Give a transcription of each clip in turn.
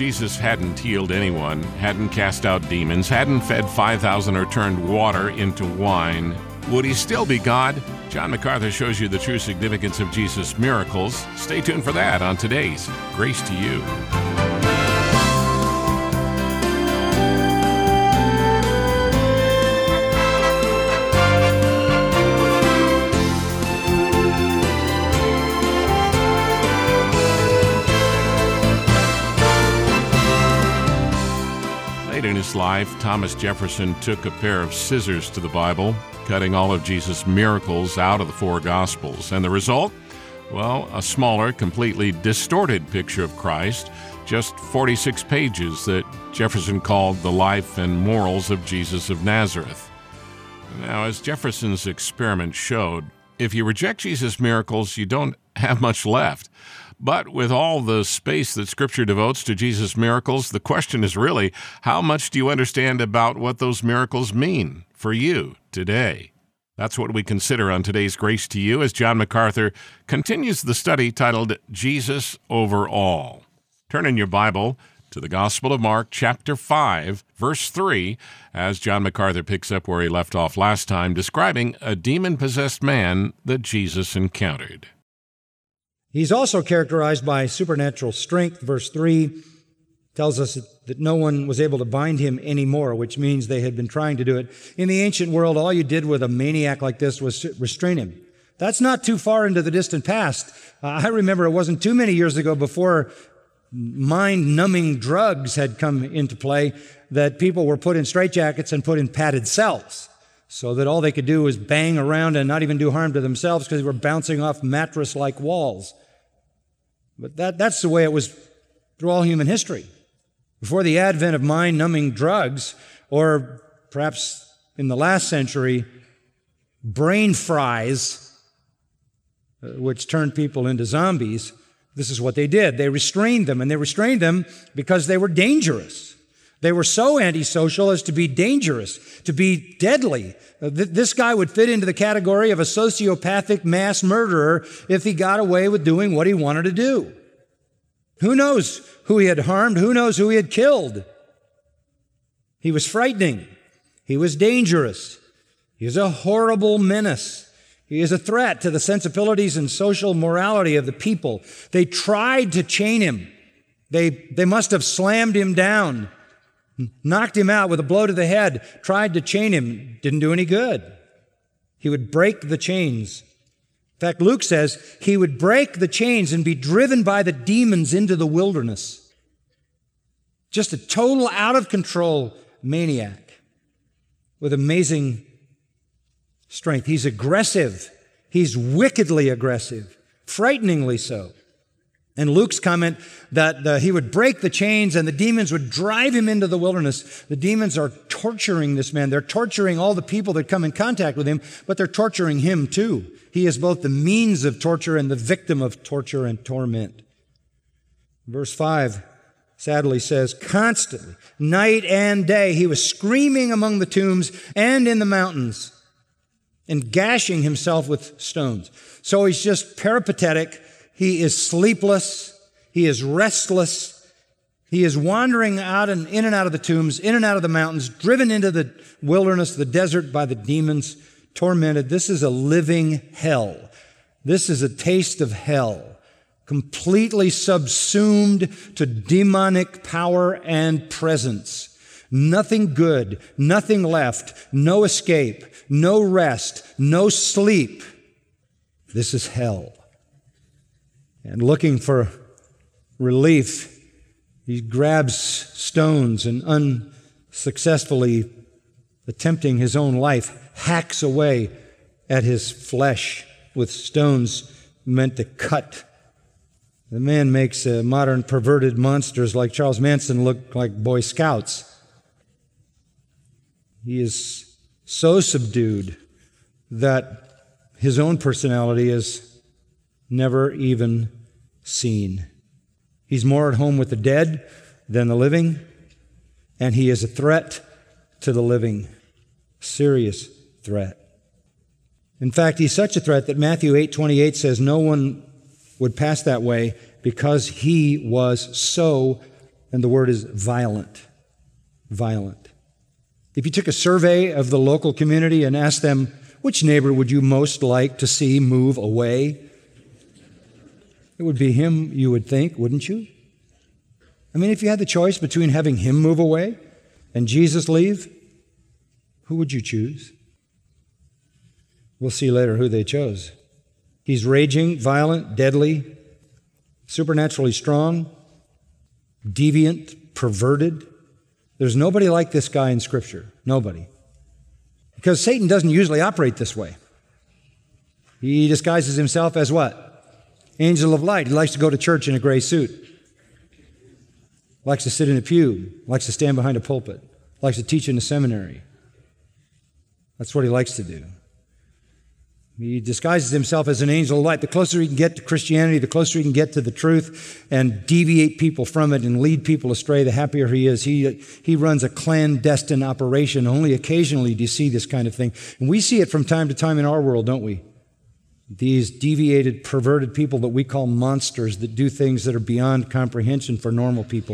Jesus hadn't healed anyone, hadn't cast out demons, hadn't fed 5,000 or turned water into wine, would he still be God? John MacArthur shows you the true significance of Jesus' miracles. Stay tuned for that on today's Grace to You. In his life, Thomas Jefferson took a pair of scissors to the Bible, cutting all of Jesus' miracles out of the four Gospels. And the result? Well, a smaller, completely distorted picture of Christ, just 46 pages that Jefferson called The Life and Morals of Jesus of Nazareth. Now, as Jefferson's experiment showed, if you reject Jesus' miracles, you don't have much left. But with all the space that Scripture devotes to Jesus' miracles, the question is really, how much do you understand about what those miracles mean for you today? That's what we consider on today's Grace to You as John MacArthur continues the study titled Jesus Over All. Turn in your Bible to the Gospel of Mark, chapter 5, verse 3, as John MacArthur picks up where he left off last time, describing a demon-possessed man that Jesus encountered. He's also characterized by supernatural strength. Verse 3 tells us that no one was able to bind him anymore, which means they had been trying to do it. In the ancient world, all you did with a maniac like this was restrain him. That's not too far into the distant past. I remember it wasn't too many years ago before mind-numbing drugs had come into play that people were put in straitjackets and put in padded cells, so that all they could do was bang around and not even do harm to themselves because they were bouncing off mattress-like walls. But that's the way it was through all human history. Before the advent of mind-numbing drugs, or perhaps in the last century, brain fries, which turned people into zombies, this is what they did. They restrained them, and they restrained them because they were dangerous. They were so antisocial as to be dangerous, to be deadly. This guy would fit into the category of a sociopathic mass murderer if he got away with doing what he wanted to do. Who knows who he had harmed? Who knows who he had killed? He was frightening. He was dangerous. He was a horrible menace. He is a threat to the sensibilities and social morality of the people. They tried to chain him. They must have slammed him down, knocked him out with a blow to the head, tried to chain him. Didn't do any good. He would break the chains. In fact, Luke says he would break the chains and be driven by the demons into the wilderness. Just a total out-of-control maniac with amazing strength. He's aggressive. He's wickedly aggressive, frighteningly so. And Luke's comment that he would break the chains and the demons would drive him into the wilderness. The demons are torturing this man. They're torturing all the people that come in contact with him, but they're torturing him too. He is both the means of torture and the victim of torture and torment. Verse 5 sadly says, constantly, night and day, he was screaming among the tombs and in the mountains and gashing himself with stones. So he's just peripatetic. He is sleepless. He is restless. He is wandering out and in and out of the tombs, in and out of the mountains, driven into the wilderness, the desert by the demons, tormented. This is a living hell. This is a taste of hell, completely subsumed to demonic power and presence. Nothing good, nothing left, no escape, no rest, no sleep. This is hell. And looking for relief, he grabs stones and unsuccessfully attempting his own life, hacks away at his flesh with stones meant to cut. The man makes modern perverted monsters like Charles Manson look like Boy Scouts. He is so subdued that his own personality is never even seen. He's more at home with the dead than the living, and he is a threat to the living. Serious threat. In fact, he's such a threat that Matthew 8:28 says no one would pass that way because he was so and the word is violent. Violent. If you took a survey of the local community and asked them, which neighbor would you most like to see move away? It would be him, you would think, wouldn't you? I mean, if you had the choice between having him move away and Jesus leave, who would you choose? We'll see later who they chose. He's raging, violent, deadly, supernaturally strong, deviant, perverted. There's nobody like this guy in Scripture. Nobody. Because Satan doesn't usually operate this way. He disguises himself as what? Angel of light. He likes to go to church in a gray suit. Likes to sit in a pew. Likes to stand behind a pulpit. Likes to teach in a seminary. That's what he likes to do. He disguises himself as an angel of light. The closer he can get to Christianity, the closer he can get to the truth and deviate people from it and lead people astray, the happier he is. He runs a clandestine operation. Only occasionally do you see this kind of thing. And we see it from time to time in our world, don't we? These deviated, perverted people that we call monsters that do things that are beyond comprehension for normal people.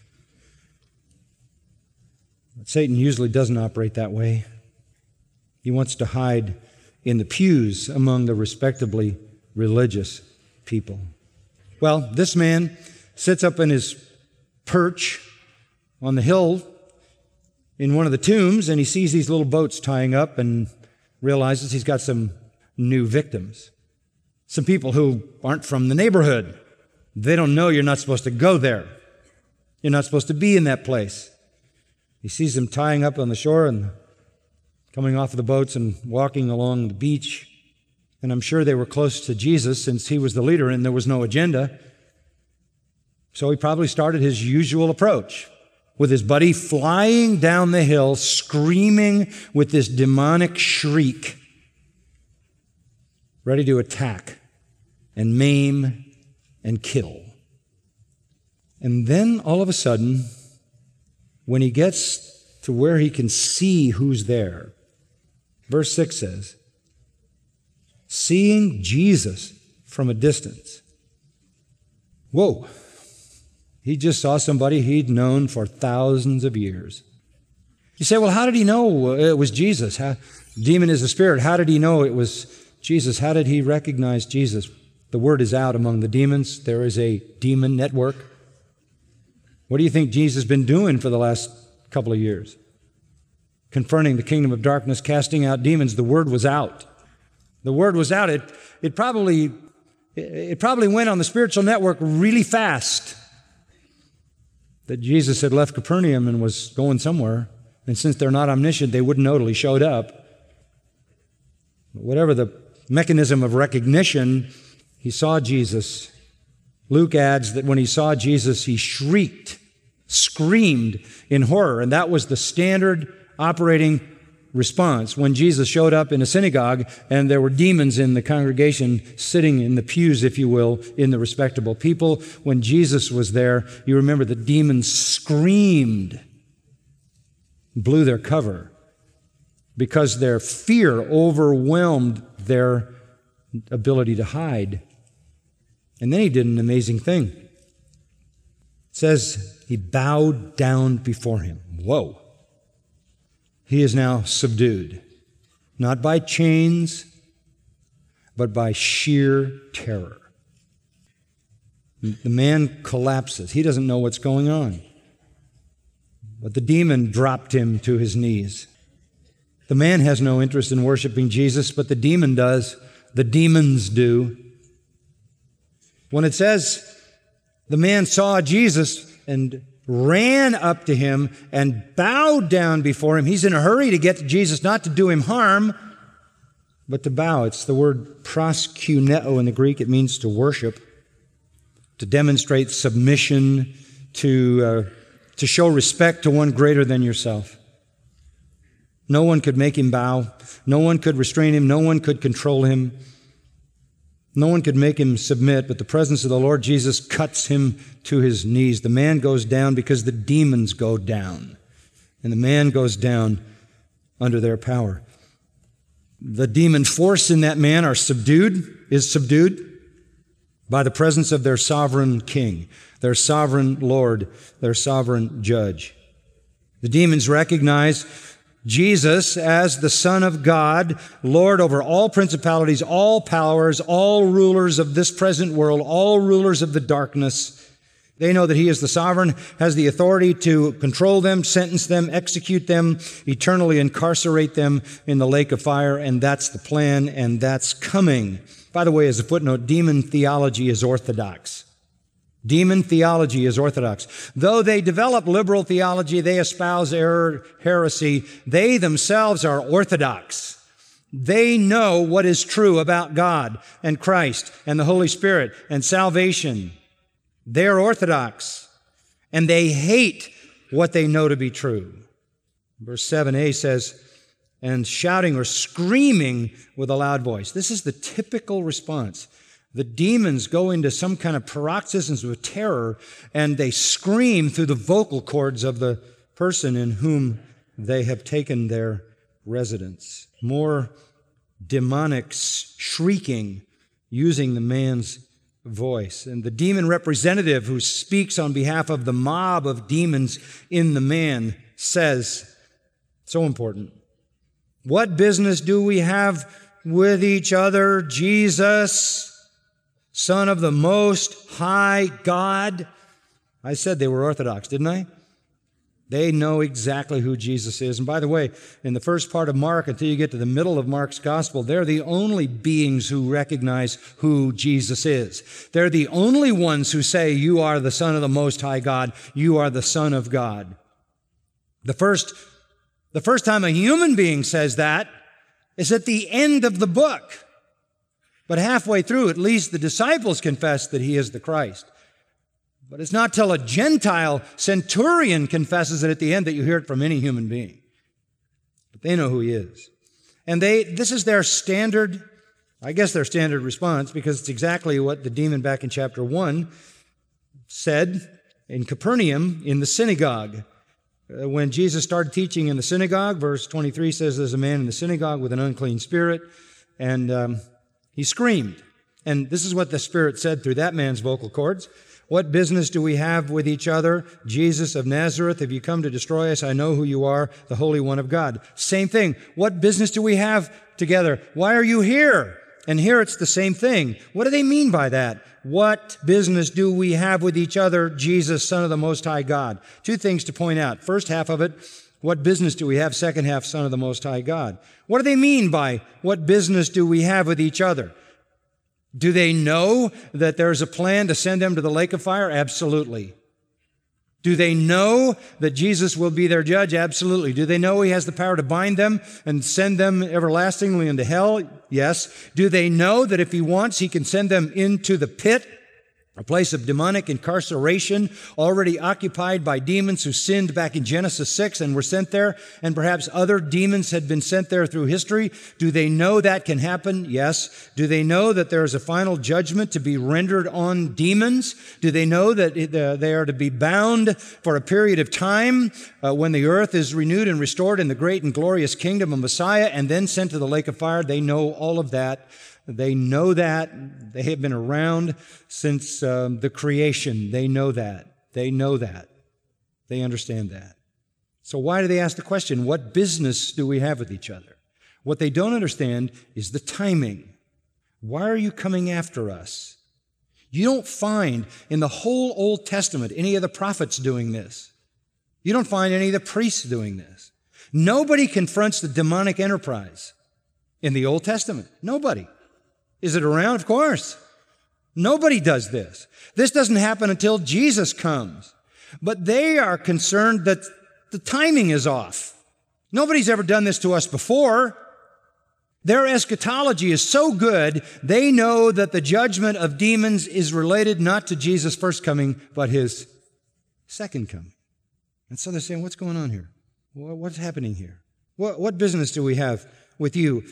But Satan usually doesn't operate that way. He wants to hide in the pews among the respectably religious people. Well, this man sits up in his perch on the hill in one of the tombs, and he sees these little boats tying up and realizes he's got some new victims. Some people who aren't from the neighborhood. They don't know you're not supposed to go there. You're not supposed to be in that place. He sees them tying up on the shore and coming off of the boats and walking along the beach. And I'm sure they were close to Jesus since he was the leader and there was no agenda. So he probably started his usual approach with his buddy flying down the hill, screaming with this demonic shriek, ready to attack and maim and kill. And then all of a sudden, when he gets to where he can see who's there, Verse 6 says, seeing Jesus from a distance. Whoa. He just saw somebody he'd known for thousands of years. You say, well, how did he know it was Jesus? Demon is a spirit. How did he know it was Jesus? How did he recognize Jesus? The word is out among the demons. There is a demon network. What do you think Jesus has been doing for the last couple of years? Confronting the kingdom of darkness, casting out demons. The word was out. The word was out. It probably went on the spiritual network really fast that Jesus had left Capernaum and was going somewhere. And since they're not omniscient, they wouldn't know till he showed up. But whatever the mechanism of recognition, he saw Jesus. Luke adds that when he saw Jesus, he shrieked, screamed in horror. And that was the standard operating response when Jesus showed up in a synagogue and there were demons in the congregation sitting in the pews, if you will, in the respectable people. When Jesus was there, you remember the demons screamed, blew their cover because their fear overwhelmed their ability to hide. And then he did an amazing thing. It says he bowed down before him. Whoa. He is now subdued, not by chains, but by sheer terror. The man collapses. He doesn't know what's going on. But the demon dropped him to his knees. The man has no interest in worshiping Jesus, but the demon does. The demons do. When it says the man saw Jesus and ran up to him and bowed down before him, he's in a hurry to get to Jesus, not to do him harm, but to bow. It's the word proskuneo in the Greek. It means to worship, to demonstrate submission, to show respect to one greater than yourself. No one could make him bow. No one could restrain him. No one could control him. No one could make him submit, but the presence of the Lord Jesus cuts him to his knees. The man goes down because the demons go down, and the man goes down under their power. The demon force in that man is subdued by the presence of their sovereign king, their sovereign Lord, their sovereign judge. The demons recognize Jesus as the Son of God, Lord over all principalities, all powers, all rulers of this present world, all rulers of the darkness. They know that He is the sovereign, has the authority to control them, sentence them, execute them, eternally incarcerate them in the lake of fire, and that's the plan, and that's coming. By the way, as a footnote, demon theology is orthodox. Demon theology is orthodox. Though they develop liberal theology, they espouse error, heresy, they themselves are orthodox. They know what is true about God and Christ and the Holy Spirit and salvation. They're orthodox, and they hate what they know to be true. Verse 7a says, and shouting or screaming with a loud voice. This is the typical response. The demons go into some kind of paroxysms of terror, and they scream through the vocal cords of the person in whom they have taken their residence. More demonic shrieking using the man's voice. And the demon representative who speaks on behalf of the mob of demons in the man says, so important, what business do we have with each other, Jesus, Son of the Most High God? I said they were orthodox, didn't I? They know exactly who Jesus is. And by the way, in the first part of Mark, until you get to the middle of Mark's gospel, they're the only beings who recognize who Jesus is. They're the only ones who say, you are the Son of the Most High God. You are the Son of God. The first time a human being says that is at the end of the book. But halfway through, at least the disciples confess that He is the Christ. But it's not till a Gentile centurion confesses it at the end that you hear it from any human being. But they know who He is. And this is their standard, I guess their standard response, because it's exactly what the demon back in chapter 1 said in Capernaum in the synagogue. When Jesus started teaching in the synagogue, verse 23 says there's a man in the synagogue with an unclean spirit, and he screamed. And this is what the Spirit said through that man's vocal cords. What business do we have with each other? Jesus of Nazareth, have you come to destroy us? I know who you are, the Holy One of God. Same thing. What business do we have together? Why are you here? And here it's the same thing. What do they mean by that? What business do we have with each other, Jesus, Son of the Most High God? Two things to point out. First half of it, what business do we have? Second half, Son of the Most High God. What do they mean by what business do we have with each other? Do they know that there's a plan to send them to the lake of fire? Absolutely. Do they know that Jesus will be their judge? Absolutely. Do they know He has the power to bind them and send them everlastingly into hell? Yes. Do they know that if He wants, He can send them into the pit, a place of demonic incarceration, already occupied by demons who sinned back in Genesis 6 and were sent there, and perhaps other demons had been sent there through history? Do they know that can happen? Yes. Do they know that there is a final judgment to be rendered on demons? Do they know that they are to be bound for a period of time when the earth is renewed and restored in the great and glorious kingdom of Messiah and then sent to the lake of fire? They know all of that. They know that. They have been around since the creation. They know that. They know that. They understand that. So why do they ask the question, what business do we have with each other? What they don't understand is the timing. Why are you coming after us? You don't find in the whole Old Testament any of the prophets doing this. You don't find any of the priests doing this. Nobody confronts the demonic enterprise in the Old Testament. Nobody. Is it around? Of course. Nobody does this. This doesn't happen until Jesus comes. But they are concerned that the timing is off. Nobody's ever done this to us before. Their eschatology is so good, they know that the judgment of demons is related not to Jesus' first coming, but His second coming. And so they're saying, what's going on here? What's happening here? What business do we have with you?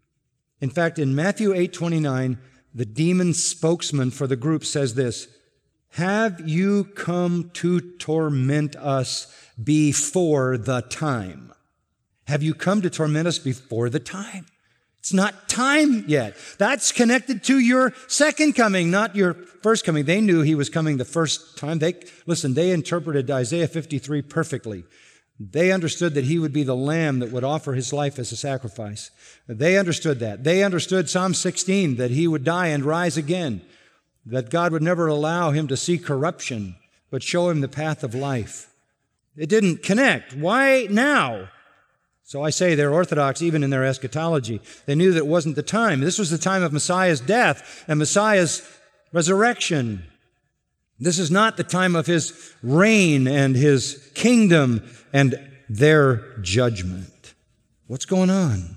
In fact, in Matthew 8:29, the demon spokesman for the group says this, have you come to torment us before the time? Have you come to torment us before the time? It's not time yet. That's connected to your second coming, not your first coming. They knew he was coming the first time. They interpreted Isaiah 53 perfectly. They understood that he would be the lamb that would offer his life as a sacrifice. They understood that. They understood Psalm 16, that he would die and rise again, that God would never allow him to see corruption, but show him the path of life. It didn't connect. Why now? So I say they're orthodox even in their eschatology. They knew that it wasn't the time. This was the time of Messiah's death and Messiah's resurrection. This is not the time of his reign and his kingdom and their judgment. What's going on?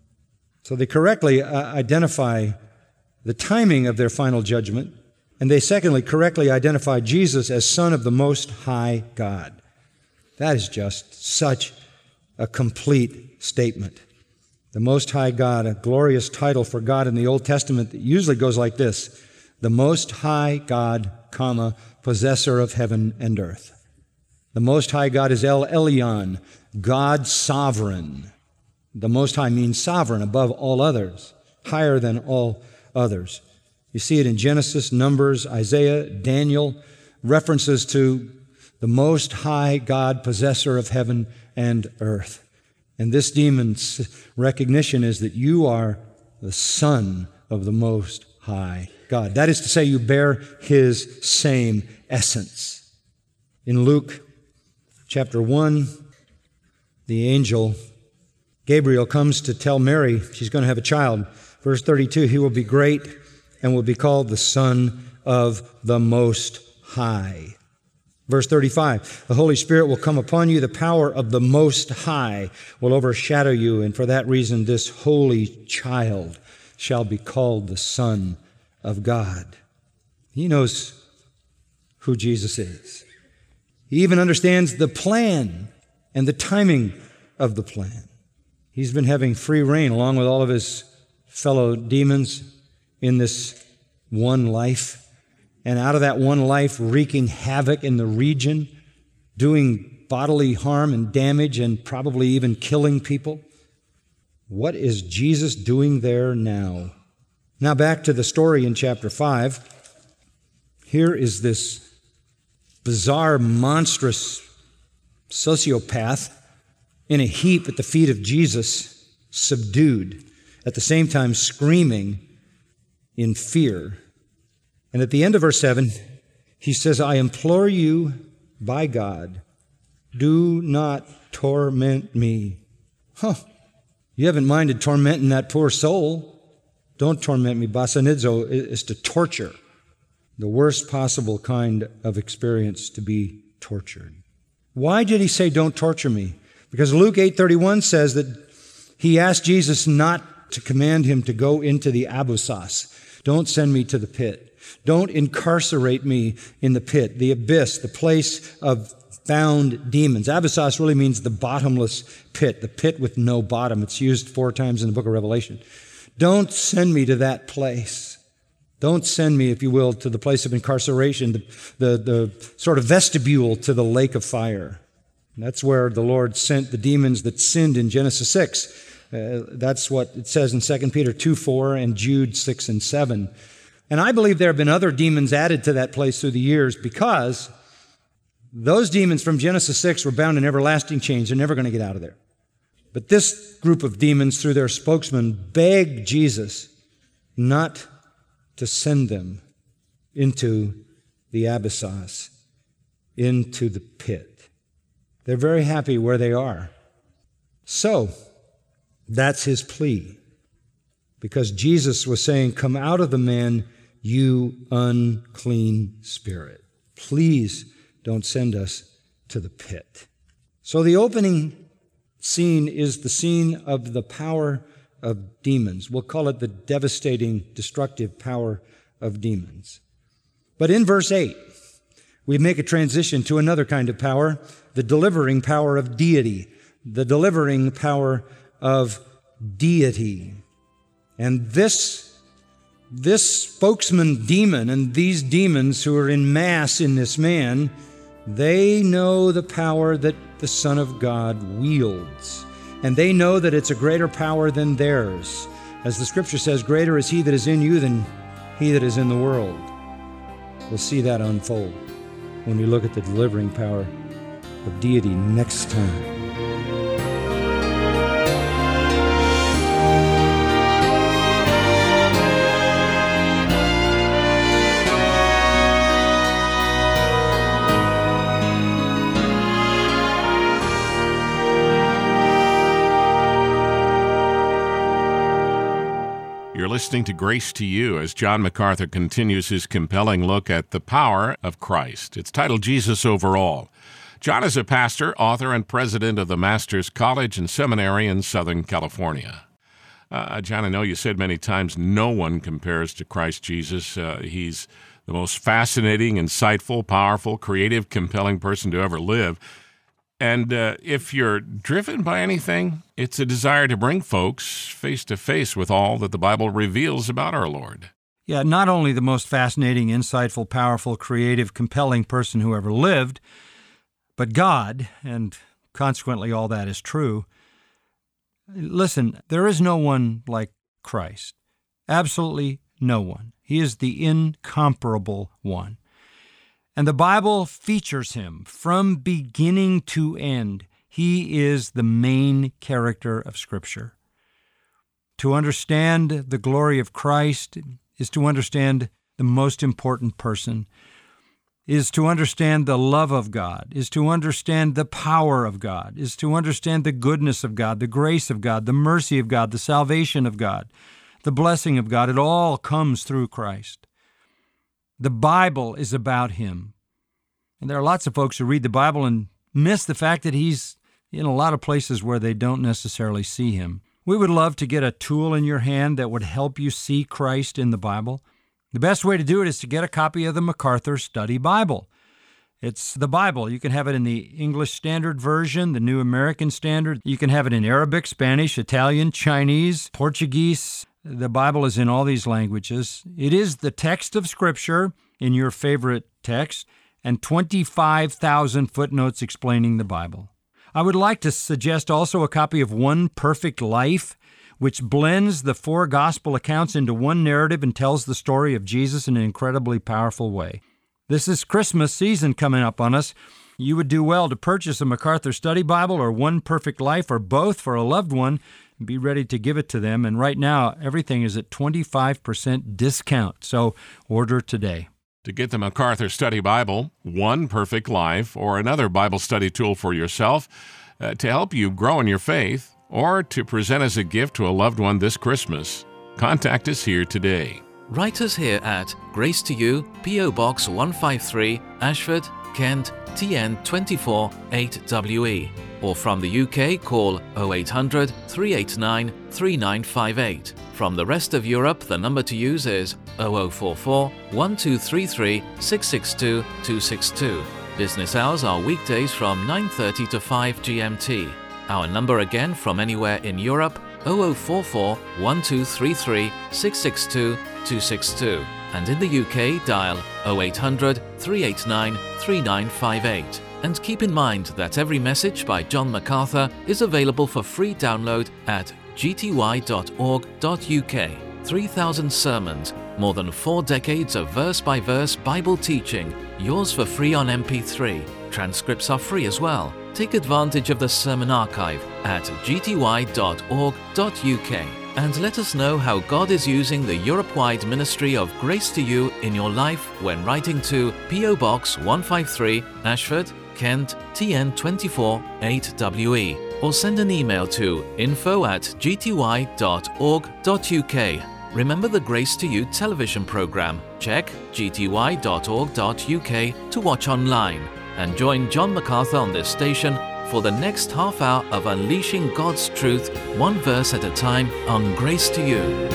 So they correctly identify the timing of their final judgment, and they secondly correctly identify Jesus as Son of the Most High God. That is just such a complete statement. The Most High God, a glorious title for God in the Old Testament that usually goes like this: the Most High God, comma, possessor of heaven and earth. The Most High God is El Elyon, God sovereign. The Most High means sovereign above all others, higher than all others. You see it in Genesis, Numbers, Isaiah, Daniel, references to the Most High God, possessor of heaven and earth. And this demon's recognition is that you are the Son of the Most High God. That is to say, you bear his same essence. In Luke chapter 1, the angel Gabriel comes to tell Mary she's going to have a child. Verse 32, he will be great and will be called the Son of the Most High. Verse 35, the Holy Spirit will come upon you. The power of the Most High will overshadow you, and for that reason this holy child shall be called the Son of God. He knows who Jesus is. He even understands the plan and the timing of the plan. He's been having free reign along with all of his fellow demons in this one life. And out of that one life, wreaking havoc in the region, doing bodily harm and damage and probably even killing people. What is Jesus doing there now? Now back to the story in chapter 5. Here is this bizarre, monstrous sociopath in a heap at the feet of Jesus, subdued, at the same time screaming in fear. And at the end of verse 7, he says, I implore you by God, do not torment me. You haven't minded tormenting that poor soul. Don't torment me. Basanidzo is to torture, the worst possible kind of experience, to be tortured. Why did he say, don't torture me? Because Luke 8:31 says that he asked Jesus not to command him to go into the abyssos. Don't send me to the pit. Don't incarcerate me in the pit, the abyss, the place of bound demons. Abyssos really means the bottomless pit, the pit with no bottom. It's used 4 times in the book of Revelation. Don't send me to that place. Don't send me, if you will, to the place of incarceration, the sort of vestibule to the lake of fire. And that's where the Lord sent the demons that sinned in Genesis 6. That's what it says in 2 Peter 2:4 and Jude 6 and 7. And I believe there have been other demons added to that place through the years, because those demons from Genesis 6 were bound in everlasting chains. They're never going to get out of there. But this group of demons, through their spokesman, begged Jesus not to send them into the abyssos, into the pit. They're very happy where they are. So, that's his plea. Because Jesus was saying, come out of the man, you unclean spirit. Please don't send us to the pit. So the opening scene is the scene of the power of demons. We'll call it the devastating, destructive power of demons. But in verse 8, we make a transition to another kind of power, the delivering power of deity, the delivering power of deity. And this spokesman demon and these demons who are in mass in this man, they know the power that the Son of God wields. And they know that it's a greater power than theirs. As the Scripture says, greater is He that is in you than he that is in the world. We'll see that unfold when we look at the delivering power of deity next time. You're listening to Grace to You as John MacArthur continues his compelling look at the power of Christ. It's titled Jesus Over All. John is a pastor, author, and president of the Masters College and Seminary in Southern California. John, I know you said many times no one compares to Christ Jesus. He's the most fascinating, insightful, powerful, creative, compelling person to ever live. And if you're driven by anything, it's a desire to bring folks face to face with all that the Bible reveals about our Lord. Yeah, not only the most fascinating, insightful, powerful, creative, compelling person who ever lived, but God, and consequently all that is true. Listen, there is no one like Christ. Absolutely no one. He is the incomparable one. And the Bible features him from beginning to end. He is the main character of Scripture. To understand the glory of Christ is to understand the most important person, is to understand the love of God, is to understand the power of God, is to understand the goodness of God, the grace of God, the mercy of God, the salvation of God, the blessing of God. It all comes through Christ. The Bible is about him. And there are lots of folks who read the Bible and miss the fact that he's in a lot of places where they don't necessarily see him. We would love to get a tool in your hand that would help you see Christ in the Bible. The best way to do it is to get a copy of the MacArthur Study Bible. It's the Bible. You can have it in the English Standard Version, the New American Standard. You can have it in Arabic, Spanish, Italian, Chinese, Portuguese. The Bible is in all these languages. It is the text of Scripture in your favorite text, and 25,000 footnotes explaining the Bible. I would like to suggest also a copy of One Perfect Life, which blends the four gospel accounts into one narrative and tells the story of Jesus in an incredibly powerful way. This is Christmas season coming up on us. You would do well to purchase a MacArthur Study Bible or One Perfect Life or both for a loved one and be ready to give it to them. And right now, everything is at 25% discount, so order today. To get the MacArthur Study Bible, One Perfect Life, or another Bible study tool for yourself to help you grow in your faith, or to present as a gift to a loved one this Christmas, contact us here today. Write us here at Grace to You, P.O. Box 153, Ashford, Kent, TN 24 8WE. Or from the UK, call 0800 389 3958. From the rest of Europe, the number to use is 0044 1233 662 262. Business hours are weekdays from 9:30 to 5 GMT. Our number again from anywhere in Europe, 0044 1233 662 262. And in the UK, dial 0800 389 3958. And keep in mind that every message by John MacArthur is available for free download at gty.org.uk. 3,000 sermons, more than 4 decades of verse-by-verse Bible teaching, yours for free on MP3. Transcripts are free as well. Take advantage of the sermon archive at gty.org.uk. And let us know how God is using the Europe-wide ministry of Grace to You in your life when writing to P.O. Box 153, Ashford, Kent, TN 24 8WE, or send an email to info@gty.org.uk. Remember the Grace to You television program. Check gty.org.uk to watch online, and join John MacArthur on this station for the next half hour of unleashing God's truth, one verse at a time, on Grace to You.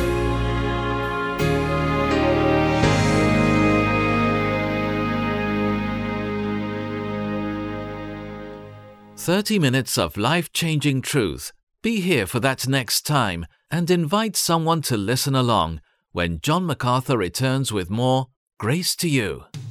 "30 minutes of life-changing truth." Be here for that next time and invite someone to listen along when John MacArthur returns with more Grace to You.